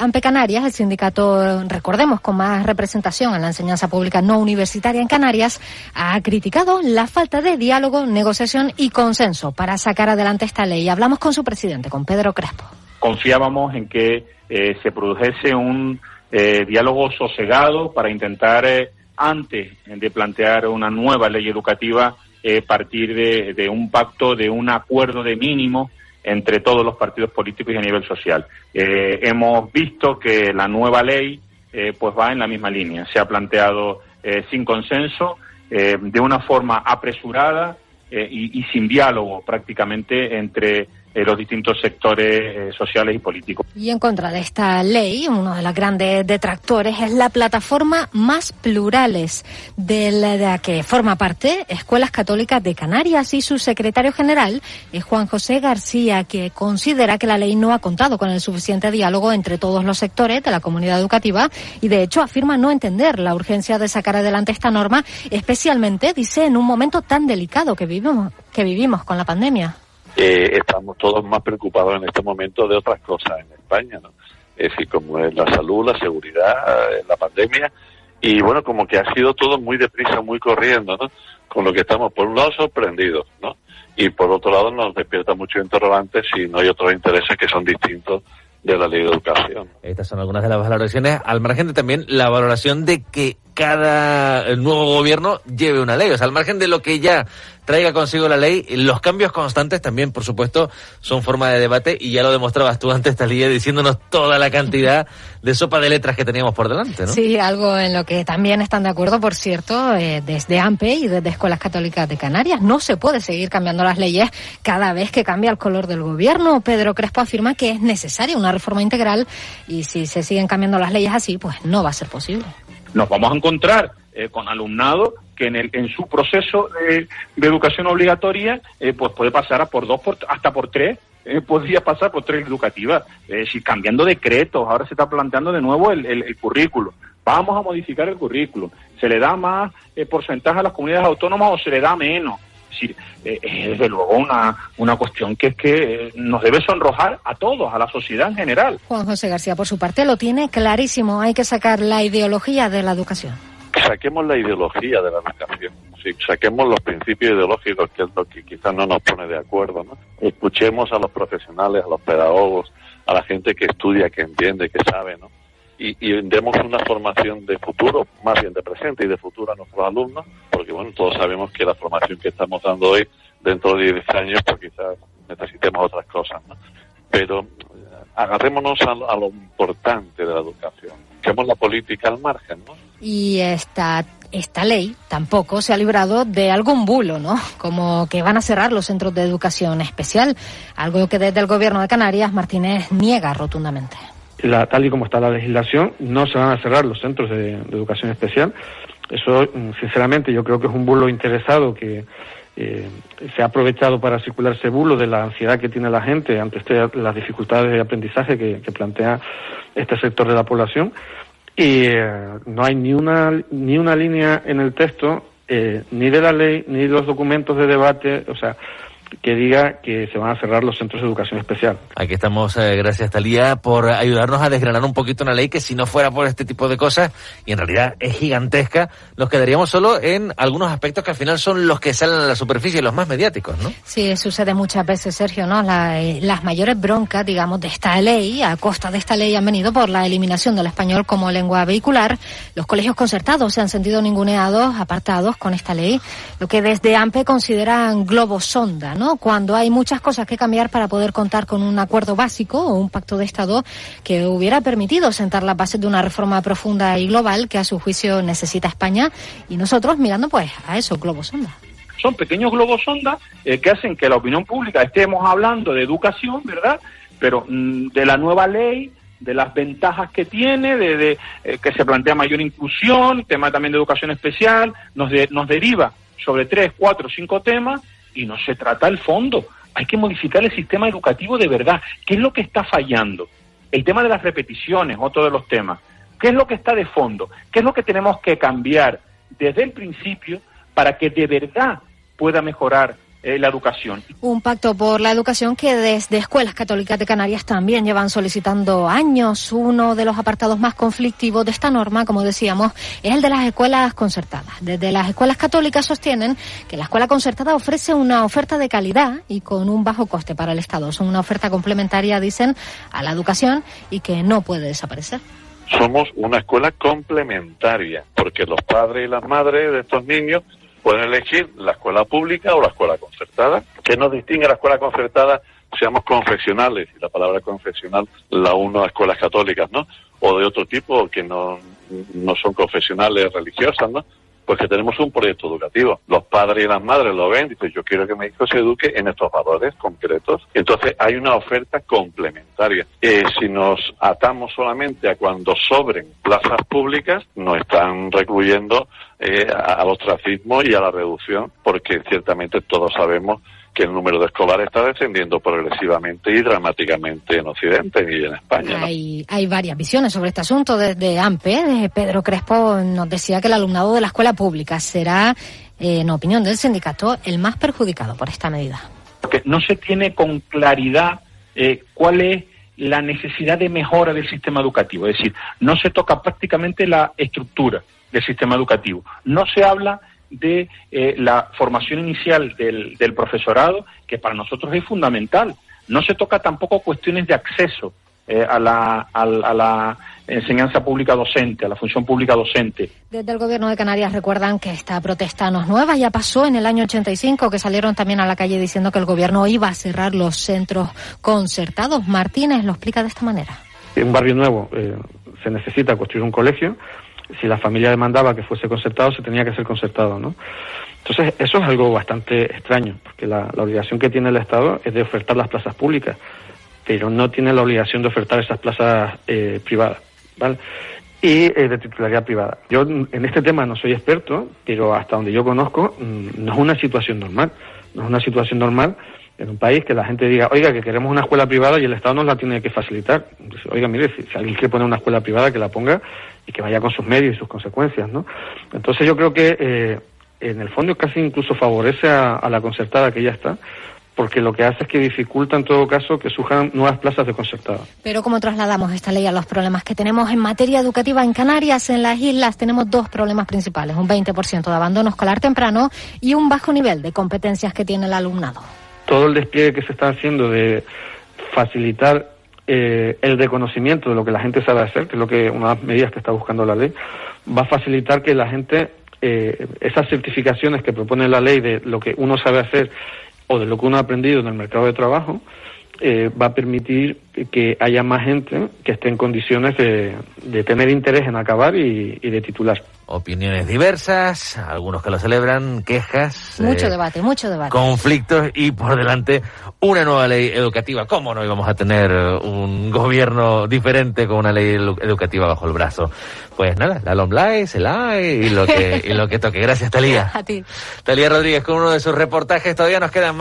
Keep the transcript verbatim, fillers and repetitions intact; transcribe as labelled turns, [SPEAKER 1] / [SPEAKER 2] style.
[SPEAKER 1] AMPE Canarias, el sindicato, recordemos, con más representación en la enseñanza pública no universitaria en Canarias, ha criticado la falta de diálogo, negociación y consenso para sacar adelante esta ley. Hablamos con su presidente, con Pedro Crespo.
[SPEAKER 2] Confiábamos en que eh, se produjese un eh, diálogo sosegado para intentar, eh, antes de plantear una nueva ley educativa, eh, partir de, de un pacto, de un acuerdo de mínimo entre todos los partidos políticos y a nivel social. Eh, hemos visto que la nueva ley eh, pues va en la misma línea. Se ha planteado eh, sin consenso, eh, de una forma apresurada eh, y, y sin diálogo prácticamente entre eh, los distintos sectores eh, sociales y políticos.
[SPEAKER 1] Y en contra de esta ley, uno de los grandes detractores es la plataforma Más Plurales, de la que forma parte Escuelas Católicas de Canarias, y su secretario general es Juan José García, que considera que la ley no ha contado con el suficiente diálogo entre todos los sectores de la comunidad educativa y de hecho afirma no entender la urgencia de sacar adelante esta norma, especialmente, dice, en un momento tan delicado que vivimos, que vivimos con la pandemia.
[SPEAKER 3] Eh, estamos todos más preocupados en este momento de otras cosas en España, ¿no? Es decir, como es la salud, la seguridad, eh, la pandemia, y bueno, como que ha sido todo muy deprisa, muy corriendo, ¿no? Con lo que estamos, por un lado, sorprendidos, ¿no? Y por otro lado, nos despierta muchos interrogantes si no hay otros intereses que son distintos de la ley de educación.
[SPEAKER 4] Estas son algunas de las valoraciones, al margen de también la valoración de que cada nuevo gobierno lleve una ley. O sea, al margen de lo que ya traiga consigo la ley, los cambios constantes también, por supuesto, son forma de debate, y ya lo demostrabas tú antes, Talía, diciéndonos toda la cantidad de sopa de letras que teníamos por delante, ¿no?
[SPEAKER 1] Sí, algo en lo que también están de acuerdo, por cierto, eh, desde AMPE y desde Escuelas Católicas de Canarias. No se puede seguir cambiando las leyes cada vez que cambia el color del gobierno. Pedro Crespo afirma que es necesaria una reforma integral, y si se siguen cambiando las leyes así, pues no va a ser posible.
[SPEAKER 2] Nos vamos a encontrar eh, con alumnado que en el en su proceso de, de educación obligatoria eh, pues puede pasar a por dos, por, hasta por tres, eh, podría pasar por tres educativas. Es decir, cambiando decretos, ahora se está planteando de nuevo el, el, el currículo. Vamos a modificar el currículo. ¿Se le da más eh, porcentaje a las comunidades autónomas o se le da menos? Es decir, eh, es desde luego una, una cuestión que es que nos debe sonrojar a todos, a la sociedad en general.
[SPEAKER 1] Juan José García, por su parte, lo tiene clarísimo. Hay que sacar la ideología de la educación.
[SPEAKER 3] Saquemos la ideología de la educación, sí, saquemos los principios ideológicos, que es lo que quizás no nos pone de acuerdo, ¿no? Escuchemos a los profesionales, a los pedagogos, a la gente que estudia, que entiende, que sabe, ¿no? Y, y demos una formación de futuro, más bien de presente y de futuro a nuestros alumnos, porque bueno, todos sabemos que la formación que estamos dando hoy, dentro de diez años, pues quizás necesitemos otras cosas, ¿no? Pero eh, agarrémonos a, a lo importante de la educación, dejemos la política al margen, ¿no?
[SPEAKER 1] Y esta, esta ley tampoco se ha librado de algún bulo, ¿no? Como que van a cerrar los centros de educación especial, algo que desde el gobierno de Canarias Martínez niega rotundamente.
[SPEAKER 5] La, tal y como está la legislación, no se van a cerrar los centros de, de educación especial. Eso, sinceramente, yo creo que es un bulo interesado que eh, se ha aprovechado para circular ese bulo de la ansiedad que tiene la gente ante este, las dificultades de aprendizaje que, que plantea este sector de la población. Y eh, no hay ni una ni una línea en el texto, eh, ni de la ley, ni de los documentos de debate, o sea, que diga que se van a cerrar los centros de educación especial.
[SPEAKER 4] Aquí estamos, eh, gracias Talía, por ayudarnos a desgranar un poquito una ley que, si no fuera por este tipo de cosas, y en realidad es gigantesca, nos quedaríamos solo en algunos aspectos que al final son los que salen a la superficie, los más mediáticos, ¿no?
[SPEAKER 1] Sí, sucede muchas veces, Sergio, ¿no? La, eh, las mayores broncas, digamos, de esta ley, a costa de esta ley, han venido por la eliminación del español como lengua vehicular. Los colegios concertados se han sentido ninguneados, apartados con esta ley, lo que desde AMPE consideran globo sonda, ¿no? Cuando hay muchas cosas que cambiar para poder contar con un acuerdo básico o un pacto de Estado que hubiera permitido sentar las bases de una reforma profunda y global que a su juicio necesita España, y nosotros mirando pues a esos globos sonda.
[SPEAKER 2] Son pequeños globos sonda eh, que hacen que la opinión pública estemos hablando de educación, ¿verdad? Pero mmm, de la nueva ley, de las ventajas que tiene, de, de eh, que se plantea mayor inclusión, tema también de educación especial, nos, de, nos deriva sobre tres, cuatro, cinco temas. Y no se trata el fondo. Hay que modificar el sistema educativo de verdad. ¿Qué es lo que está fallando? El tema de las repeticiones, otro de los temas. ¿Qué es lo que está de fondo? ¿Qué es lo que tenemos que cambiar desde el principio para que de verdad pueda mejorar eh, la educación.
[SPEAKER 1] Un pacto por la educación que desde Escuelas Católicas de Canarias también llevan solicitando años. Uno de los apartados más conflictivos de esta norma, como decíamos, es el de las escuelas concertadas. Desde las escuelas católicas sostienen que la escuela concertada ofrece una oferta de calidad y con un bajo coste para el Estado. Son una oferta complementaria, dicen, a la educación y que no puede desaparecer.
[SPEAKER 3] Somos una escuela complementaria, porque los padres y las madres de estos niños pueden elegir la escuela pública o la escuela concertada. ¿Qué nos distingue la escuela concertada? Seamos confesionales, y la palabra confesional la uno a escuelas católicas, ¿no? O de otro tipo, que no, no son confesionales religiosas, ¿no? Pues que tenemos un proyecto educativo. Los padres y las madres lo ven y dicen, yo quiero que mi hijo se eduque en estos valores concretos. Entonces hay una oferta complementaria. Eh, si nos atamos solamente a cuando sobren plazas públicas, nos están recluyendo eh, al ostracismo y a la reducción, porque ciertamente todos sabemos que el número de escolares está descendiendo progresivamente y dramáticamente en Occidente y en España, ¿no?
[SPEAKER 1] Hay, hay varias visiones sobre este asunto. Desde AMPE, desde Pedro Crespo, nos decía que el alumnado de la escuela pública será, eh, en opinión del sindicato, el más perjudicado por esta medida.
[SPEAKER 2] Porque no se tiene con claridad eh, cuál es la necesidad de mejora del sistema educativo. Es decir, no se toca prácticamente la estructura del sistema educativo. No se habla de eh, la formación inicial del, del profesorado, que para nosotros es fundamental. No se toca tampoco cuestiones de acceso eh, a, la, a, a la enseñanza pública docente, a la función pública docente.
[SPEAKER 1] Desde el Gobierno de Canarias recuerdan que esta protesta no es nueva, ya pasó en el año ochenta y cinco, que salieron también a la calle diciendo que el Gobierno iba a cerrar los centros concertados. Martínez lo explica de esta manera.
[SPEAKER 5] En un barrio nuevo eh, se necesita construir un colegio. Si la familia demandaba que fuese concertado, se tenía que ser concertado, ¿no? Entonces, eso es algo bastante extraño, porque la, la obligación que tiene el Estado es de ofertar las plazas públicas, pero no tiene la obligación de ofertar esas plazas eh, privadas, ¿vale? Y eh, de titularidad privada. Yo en este tema no soy experto, pero hasta donde yo conozco, no es una situación normal. No es una situación normal en un país que la gente diga, oiga, que queremos una escuela privada y el Estado nos la tiene que facilitar. Entonces, oiga, mire, si, si alguien quiere poner una escuela privada, que la ponga y que vaya con sus medios y sus consecuencias, ¿no? Entonces yo creo que eh, en el fondo casi incluso favorece a, a la concertada que ya está, porque lo que hace es que dificulta en todo caso que surjan nuevas plazas de concertada.
[SPEAKER 1] Pero ¿cómo trasladamos esta ley a los problemas que tenemos en materia educativa en Canarias? En las islas tenemos dos problemas principales, un veinte por ciento de abandono escolar temprano y un bajo nivel de competencias que tiene el alumnado. Todo
[SPEAKER 5] el despliegue que se está haciendo de facilitar eh, el reconocimiento de lo que la gente sabe hacer, que es lo que una de las medidas que está buscando la ley, va a facilitar que la gente, eh, esas certificaciones que propone la ley de lo que uno sabe hacer o de lo que uno ha aprendido en el mercado de trabajo, eh, va a permitir que haya más gente que esté en condiciones de, de tener interés en acabar y, y de titular.
[SPEAKER 4] Opiniones diversas, algunos que lo celebran, quejas.
[SPEAKER 1] Mucho
[SPEAKER 4] eh,
[SPEAKER 1] debate, mucho debate.
[SPEAKER 4] Conflictos y por delante una nueva ley educativa. ¿Cómo no íbamos a tener un gobierno diferente con una ley educativa bajo el brazo? Pues nada, la LOMLAE, SELAE y lo que, y lo que toque. Gracias, Talía.
[SPEAKER 1] A ti.
[SPEAKER 4] Talía Rodríguez con uno de sus reportajes. Todavía nos quedan más.